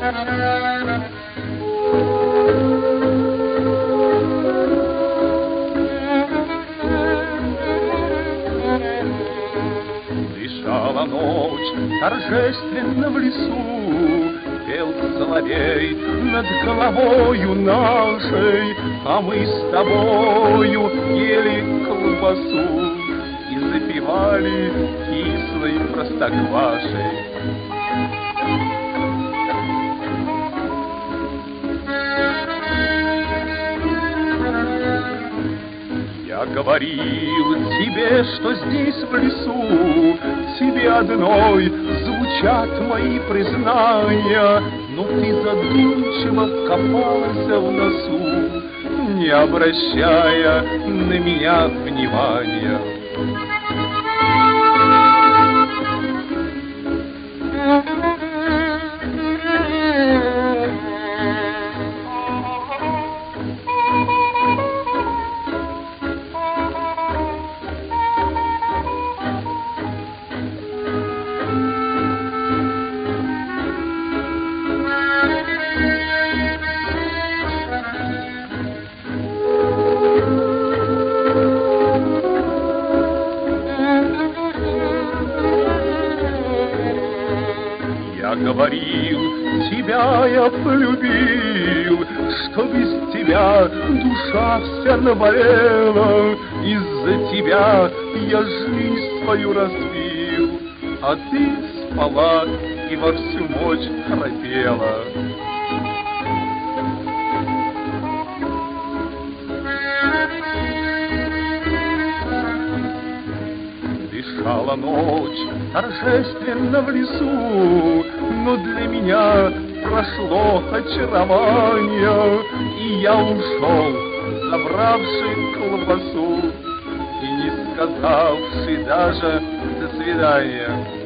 Дышала ночь торжественно в лесу, пел соловей над головою нашей, а мы с тобою ели колбасу и запивали кислой простоквашей. Я говорил тебе, что здесь в лесу тебе одной звучат мои признания, но ты задумчиво копалась в носу, не обращая на меня внимания. Я говорил, тебя я полюбил, что без тебя душа вся наболела. Из-за тебя я жизнь свою разбил, а ты спала и во всю ночь храпела. Дышала ночь торжественно в лесу, но для меня прошло очарование, и я ушел, забравший колбасу и не сказавший даже «до свидания».